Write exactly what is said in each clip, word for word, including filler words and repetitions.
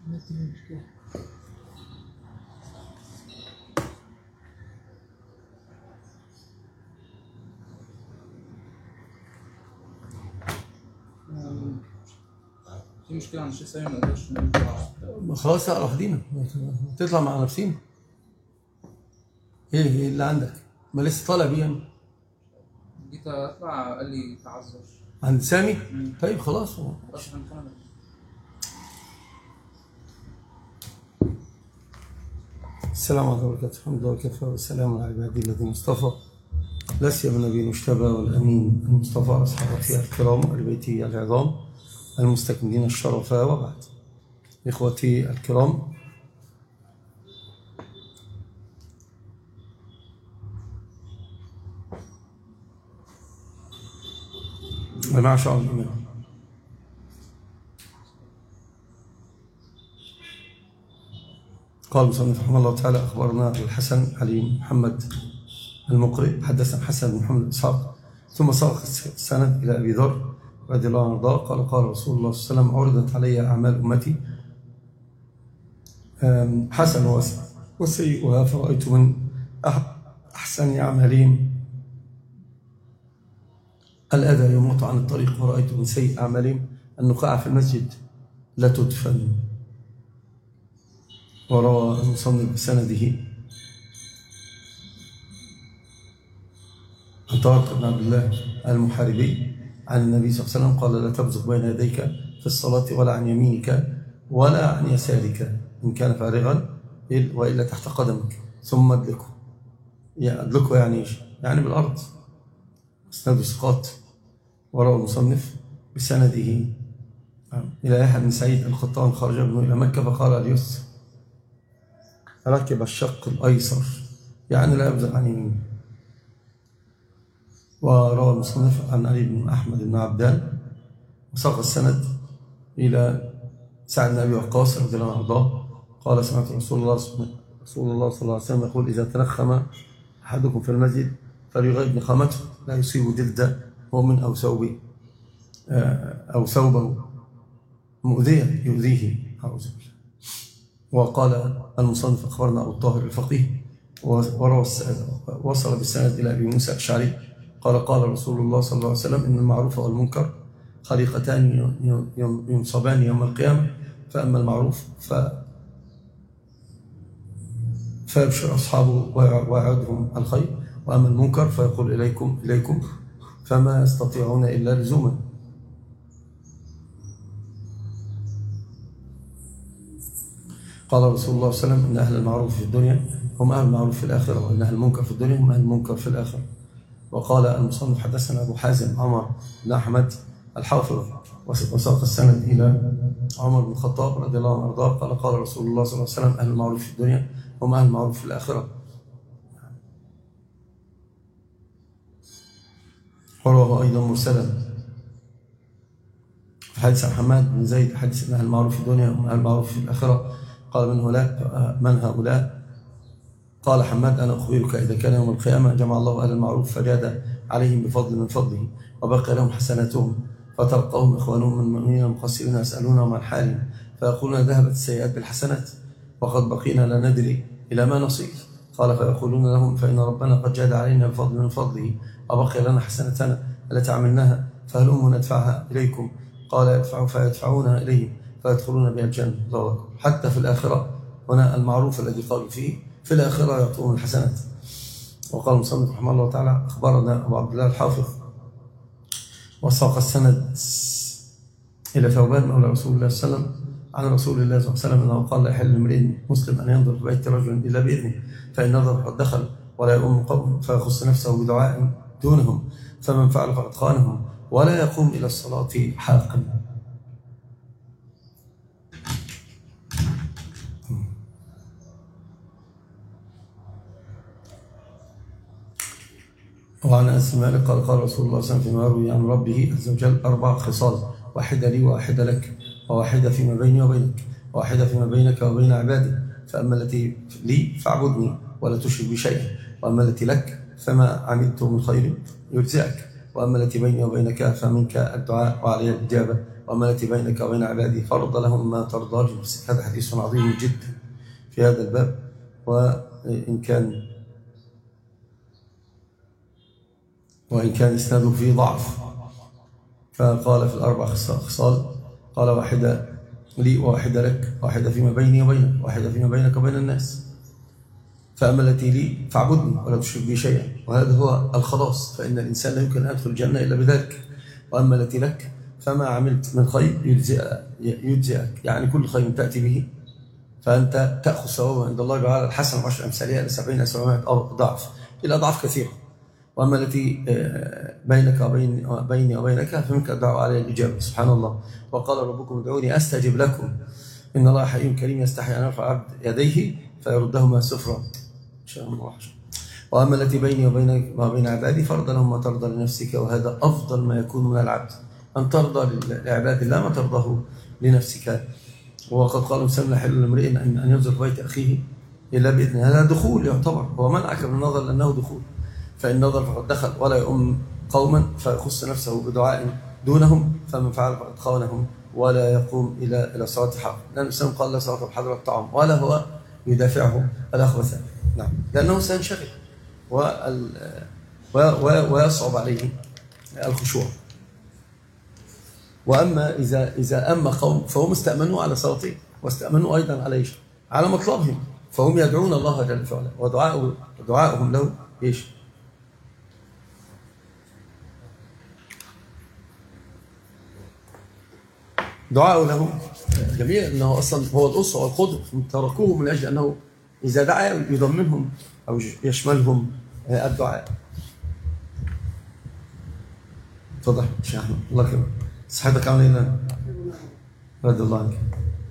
في مشكلة عن الشيء سامي ما نقدرش نرجع. خلاص اقرا لوحدينا تطلع مع نفسينا. ايه ايه اللي عندك؟ ما لسه طالع بيه. جيت اطلع قال لي تعذر عند سامي. طيب خلاص بس هنكمل. السلام عليكم ورحمة الله الحمد لله وكفى والسلام على عبادي الذين اصطفى لا سيما النبي المجتبى والامين المصطفى اصحابه الكرام وآل بيته العظام المستكملين الشرفاء. وبعد اخوتي الكرام، ومعشر الإمام، قال المصنف رحمه الله تعالى: أخبرنا الحسن علي محمد المقرئ حدثنا حسن بن محمد إسحاق، ثم ساق السند إلى أبي ذر رضي الله عنه قال قال رسول الله صلى الله عليه وسلم: عرضت علي أعمال أمتي حسن وسيئها فرأيت من أحسن أعمالهم الأذى يموت عن الطريق، ورأيت من سيء أعمالهم النقاع في المسجد لا تدفن. وروى المصنف بسنده عن طارق بن عبد الله المحاربي عن النبي صلى الله عليه وسلم قال: لا تبزغ بين يديك في الصلاة ولا عن يمينك ولا عن يسارك إن كان فارغا وإلا تحت قدمك ثم ادلكه. يعني ادلكه يعني ايش؟ يعني بالأرض. اسناد سقاط. وروى المصنف بسنده إلى يحيى بن سعيد القطان خرج ابنه إلى مكة فقال اليسر ركب الشق الأيسر يعني لا يبزغ عن يمينه. وروى المصنف عن علي بن أحمد بن عبدان وساق السند إلى سعد بن أبي وقاص رضي الله عنه قال: سمعت رسول الله رسول الله صلى الله عليه وسلم يقول: إذا تنخم أحدكم في المسجد فليغيب نخامته لا يصيب جلد مؤمن أو ثوبه أو ثوبه مؤذيا يؤذيه. أعوذ بالله. وقال المصنف: أخبرنا أبو الطاهر الفقيه وروى وصل بالسند إلى أبي موسى الأشعري قال: قال رسول الله صلى الله عليه وسلم: إن المعروف والمنكر خليقتان ينصبان يوم القيامة، فأما المعروف ف فيبشر أصحابه ويعدهم الخير، وأما المنكر فيقول إليكم إليكم فما يستطيعون إلا لزوما. قال رسول الله صلى الله عليه وسلم: إن أهل المعروف في الدنيا هم أهل المعروف في الآخرة، وإن أهل المنكر في الدنيا هم أهل المنكر في الآخرة. وقال المصنف: حدثنا أبو حازم عمر بن أحمد الحافظ وساق السند إلى عمر بن الخطاب رضي الله عنه وارضاه قال: قال رسول الله صلى الله عليه وسلم: أهل المعروف في الدنيا هم أهل المعروف في الآخرة. ورواه أيضا مرسلا في حديث عن حماد بن زيد حديث: أن أهل المعروف في الدنيا هم أهل المعروف في الآخرة. قال: من هؤلاء من هؤلاء؟ قال حماد: أنا أخبرك إذا كان يوم القيامة جمع الله أهل المعروف فجاد عليهم بفضل من فضله وبقي لهم حسناتهم، فتلقاهم إخوانهم من المؤمنين المقصرين يسألونهم عن حالهم فيقولون: ذهبت السيئات بالحسنات وقد بقينا لا ندري إلى ما نصير. قال: فيقولون لهم: فإن ربنا قد جاد علينا بفضل من فضله وبقي لنا حسنتنا التي عملناها فهلموا ندفعها إليكم. قال: يدفعوا فيدفعونها إليهم فيدخلون بها الجنة. حتى في الآخرة هنا المعروف الذي قالوا فيه في الآخرة يعطون الحسنات. وقال المصنف رحمه الله تعالى: أخبرنا أبو عبد الله الحافظ وساق السند إلى ثوبان مولى رسول الله صلى الله عليه وسلم عن رسول الله صلى الله عليه وسلم أنه قال: لا يحل لامرئ مسلم أن ينظر في بيت رجل إلا بإذنه، فإن نظر فقد دخل ولا يؤم قوم فيخص نفسه بدعاء دونهم، فمن فعل فقد خانهم ولا يقوم إلى الصلاة حاقا. وعن أنس بن مالك قال: قال رسول الله صلى الله عليه وسلم فيما يروي عن ربه عز وجل: أربع خصال، واحدة لي وواحدة لك، وواحدة فيما بيني وبينك، وواحدة فيما بينك وبين عبادي، فأما التي لي فاعبدني ولا تشرك بي شيئا، وأما التي لك فما عملت من خير يجزئك، وأما التي بيني وبينك فمنك الدعاء وعلي الإجابة، وأما التي بينك وبين عبادي فرض لهم ما ترضى لنفسك. هذا حديث عظيم جدا في هذا الباب، وإن كان وإن كان إسناده فيه ضعف. فقال في الأربع خصال، قال واحدة لي وواحدة لك، واحدة فيما بيني وبينك، واحدة فيما بينك وبين الناس. فأما التي لي فاعبدني ولا تشرك بي شيئا، وهذا هو الخلاص، فإن الإنسان لا يمكن أن يدخل الجنة إلا بذلك. وأما التي لك فما عملت من خير يجزئك، يعني كل خير تأتي به فأنت تأخذ ثوابه عند الله تعالى الحسن عشر أمثالها لسبعين سبعمائة ضعف إلى أضعاف كثيرة. وأما التي بينك وبين بيني وبينك فمنك الدعاء علي الإجابة. سبحان الله. وقال ربكم ادعوني أستجب لكم إن الله حي كريم يستحي أن يرفع عبد يديه فيردهما سفرا إن شاء الله. وأما التي بيني وبينك وبين عبادي فرض لهم ما ترضى لنفسك، وهذا أفضل ما يكون من العبد، أن ترضى لعباد الله ما ترضاه لنفسك. وقد قال مسلم لا يحل لامرئ أن ينزل بيت أخيه إلا بإذن، هذا دخول يعتبر، هو منعك من النظر لأنه دخول، فإن نظر فقد دخل. ولا يؤم قوما فيخص نفسه بدعاء دونهم، فمن فعل فقد خانهم ولا يقوم إلى إلى صلاة الحق، لأن الإسلام قال لا صلاة بحضرة الطعام، ولا هو يدافعه الأخبث، نعم، لأنه سينشغل ويصعب عليه الخشوع. وأما إذا إذا أما قوم فهم استأمنوا على صلاتهم، واستأمنوا أيضا على إيش؟ على مطلبهم، فهم يدعون الله جل وعلا، ودعاء ودعاؤهم له إيش؟ دعاء له جميل، أنه أصلا هو الأسرة والقدر، تركوه من أجل أنه إذا دعا يضمنهم أو يشملهم الدعاء. تفضل شيخ أحمد، الله يكرمك. صحتك عامل ايه؟ رضي الله عنك.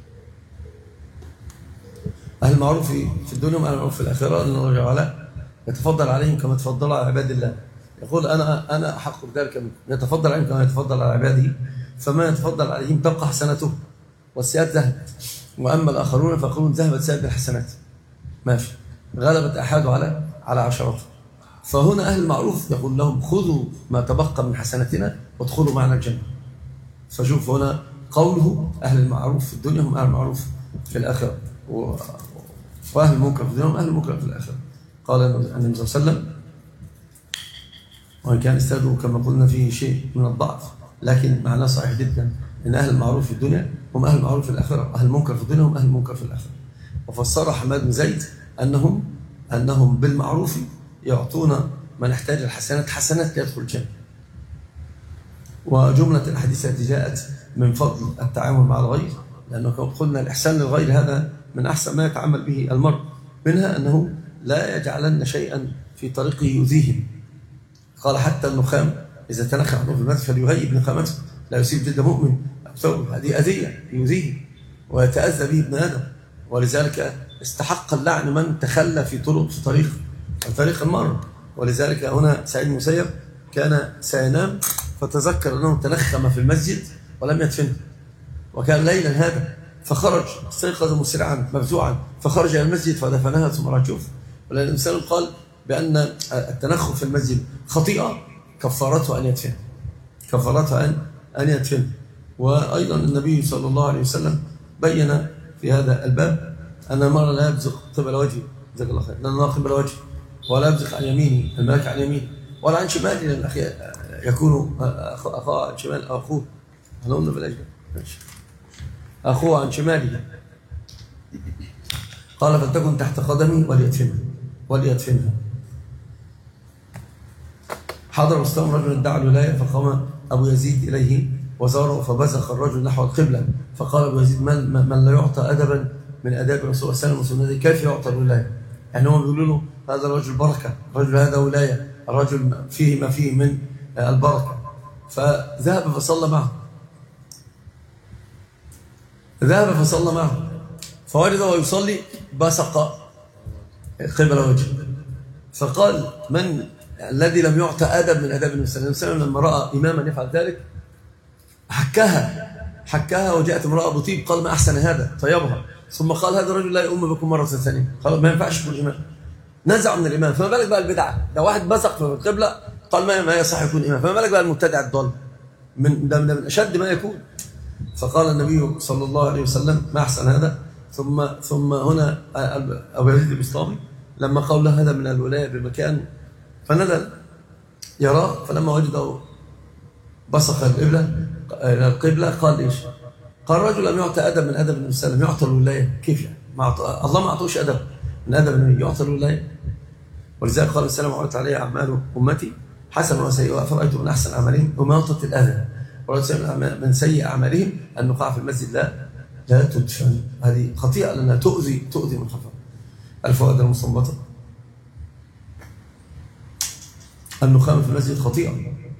أهل المعروف في الدنيا وأهل المعروف في الآخرة، أن الله تعالى يتفضل عليهم كما تفضل على عباد الله. يقول أنا أنا أحق بذلك منكم، يتفضل عليهم كما يتفضل على عباده، فما يتفضل عليهم تبقى حسنته والسيئات ذهبت، وأما الآخرون فيقولون ذهبت سيئات الحسنات، ما في، غلبت أحد على على عشرات. فهنا أهل المعروف يقول لهم خذوا ما تبقى من حسناتنا وادخلوا معنا الجنة. فشوف هنا قوله أهل المعروف في الدنيا هم أهل المعروف في الآخرة، وأهل المنكر في الدنيا هم أهل المنكر في الآخرة. قال النبي صلى الله عليه وسلم، وإن كان استاذه كما قلنا فيه شيء من الضعف، لكن معناه صحيح جدا، إن أهل المعروف في الدنيا هم أهل المعروف في الآخرة، أهل المنكر في الدنيا هم أهل المنكر في الآخرة. وفسر حماد بن زيد أنهم أنهم بالمعروف يعطون من احتاج الحسنات حسنات ليدخل الجنة. وجملة الأحاديث التي جاءت من فضل التعامل مع الغير، لأنه كما قلنا الإحسان للغير هذا من أحسن ما يتعامل به المرء، منها أنه لا يجعلن شيئا في طريقه يؤذيهم. قال حتى النخام إذا تنخم عنه في المسجد فليهيئ بنخامته، لا يصيب جلد مؤمن أو ثوب، هذه أذية يؤذيه ويتأذى به ابن آدم. ولذلك استحق اللعن من تخلى في طرق في طريق في طريق المرء. ولذلك هنا سعيد المسيب كان سينام فتذكر أنه تنخم في المسجد ولم يدفنه، وكان ليلا هذا، فخرج استيقظ مسرعا مفزوعا فخرج إلى المسجد فدفنها ثم رجوه. ولأن الإنسان قال بأن التنخم في المسجد خطيئة كفارته أن يدفن، كفارته أن أن يدفن. وأيضا النبي صلى الله عليه وسلم بين في هذا الباب أن المرء لا يبزق قبل وجهه، جزاك الله خير، لا المرء قبل وجهه، ولا يبزق عن يمينه، الملك عن يمينه، ولا عن شماله، لأن الأخي يكون أخوه عن شمال أخوه، احنا قلنا بلاش أخوه عن شماله. قال فلتكن تحت قدمي وليدفنها وليدفنها. حضر مستوى رجل ادعى الولاية فقام أبو يزيد إليه وزاره فبزخ الرجل نحو القبلة، فقال أبو يزيد من, من لا يعطى أدبا من أداب رسول الله صلى الله عليه وسلم كيف يعطى الولاية؟ يعني هم بيقولوا له هذا الرجل بركة، الرجل هذا ولاية، الرجل فيه ما فيه من البركة. فذهب فصلى معه ذهب فصلى معه فوجد وهو يصلي بصق قبل وجهه، فقال من الذي لم يعطى أدب من أداب النبي صلى الله عليه وسلم؟ لما رأى إماما يفعل ذلك حكاها حكاها وجاءت امرأة أبو طيب قال ما أحسن هذا طيبها، ثم قال هذا الرجل لا يؤم بكم مرة ثانية، قال ما ينفعش يكون الإمام، نزعوا من الإمام. فما بالك بقى البدعة، ده واحد بصق في القبلة قال ما ما يصح يكون إمام، فما بالك بقى المبتدع الضال؟ من ده من أشد ما يكون. فقال النبي صلى الله عليه وسلم ما أحسن هذا. ثم ثم هنا أبو يزيد البسطامي لما قال له هذا من الولاية بمكان، فنزل يراه، فلما وجده بصق القبلة إلى القبلة قال إيش؟ قال الرجل لم يعطى أدب من أدب النبي صلى الله عليه وسلم، يعطى الولاية كيف يعني؟ ما الله ما أعطوش أدب من أدب النبي، يعطى الولاية. ولذلك قال السلام عرضت علي أعمال أمتي حسن وسيئة، فرأيت من أحسن أعمالهم إماطة الأذى، ورأيت من سيء أعمالهم النقاع في المسجد لا لا تدفن. هذه خطيئة لأنها تؤذي تؤذي من خفر. الفوائد المستنبطة: النخام في المسجد خطيئة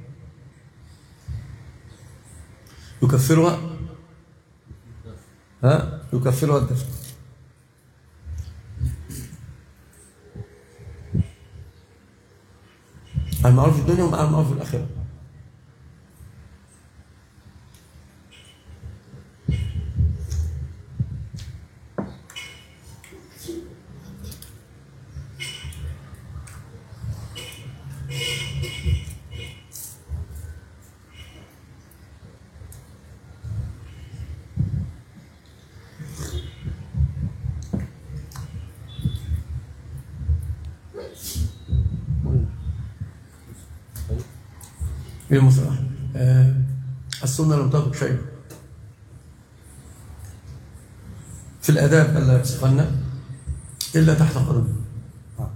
يكفرها ها يكفرها الدفن. المعروف في الدنيا ومع المعروف في الآخرة. بالمصطلح آه السنة لم تترك شيء في الآداب ألا يفسقن إلا تحت قدم.